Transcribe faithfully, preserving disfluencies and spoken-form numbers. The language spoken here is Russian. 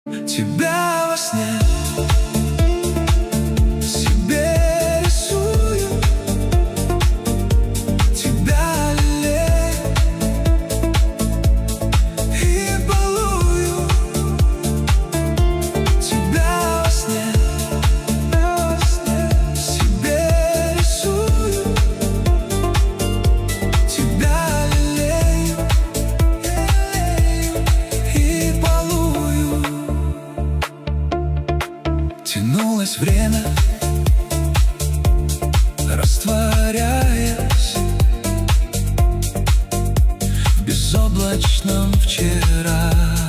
Тебя во сне себе рисую, тебя лелею и балую. Тебя во сне себе рисую, тебя лелею и балую. Тянулось время, растворяясь в безоблачном вчера.